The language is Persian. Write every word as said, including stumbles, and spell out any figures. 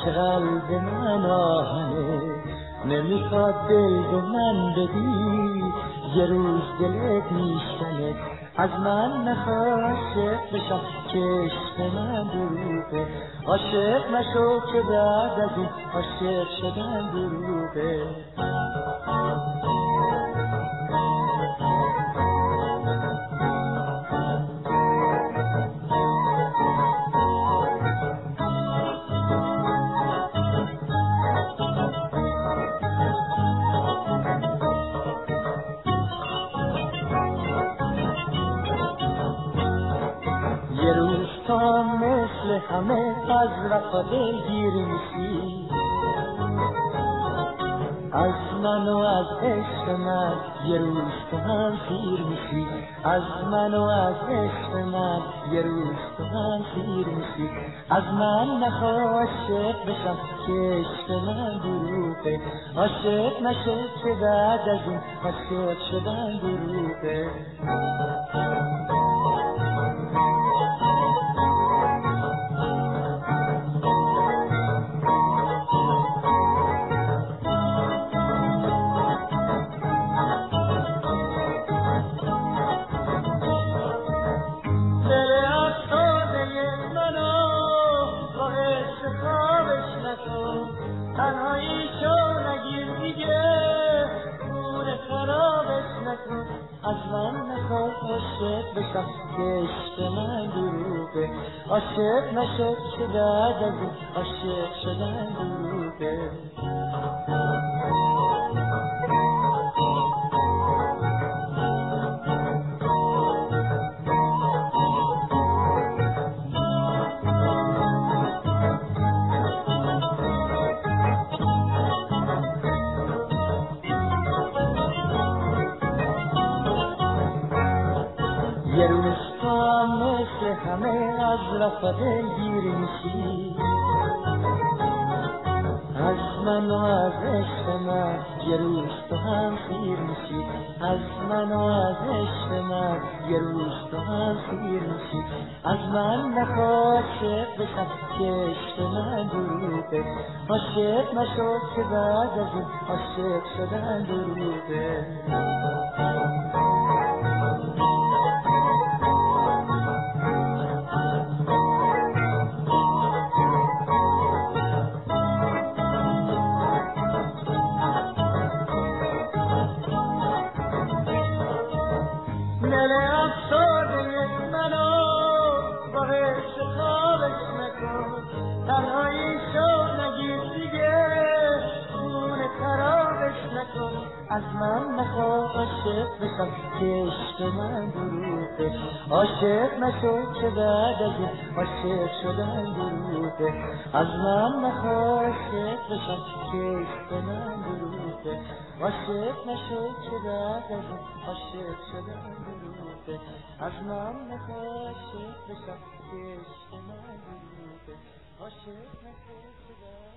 که قلب من آهنه، نمیخواد دل به من بدی، یه روز دلت میشکنه. از من نخواه عاشق بشم که عشق من دروغه، عاشق نشو که بعد از این عاشق شدن دروغه. یه روز تا مثل همه از وفا دلگیر میشی، از من و از عشق من یه روز تو هم سیر میشی، از من و از عشق من یه روز تو هم سیر میشی. از من نخواه عاشق بشم که عشق من دروغه، عاشق نشو که بعد از این عاشق شدن دروغه. تنهایی شو نگیر دیگه، خون خرابش نکن. از من نخواه عاشق بشم که عشق من دروغه، عاشق نشد که بعد از این عاشق شدن دروغه. یه روز تا مثل همه از وفا دلگیر میشی، از من و از عشق من یه روز تو هم سیر میشی، از من و از عشق من یه روز تو هم سیر میشی. از من نخواه عاشق بشم که عشق من دروغه، عاشق نشو که بعد از این عاشق شدن دروغه. دل افسرده منو با عشق خوابش نکن، تنهایی شو نگیر دیگه، خون خرابش نکن. از من نخواه عاشق بشم که عشق من دروغه، عاشق نشو که بعد از این عاشق شدن دروغه. از من نخواه عاشق بشم که عشق من دروغه، عاشق نشو که بعد از این عاشق شدن دروغه. از من نخواه عاشق بشم که عشق من دروغه، عاشق نشو که بعد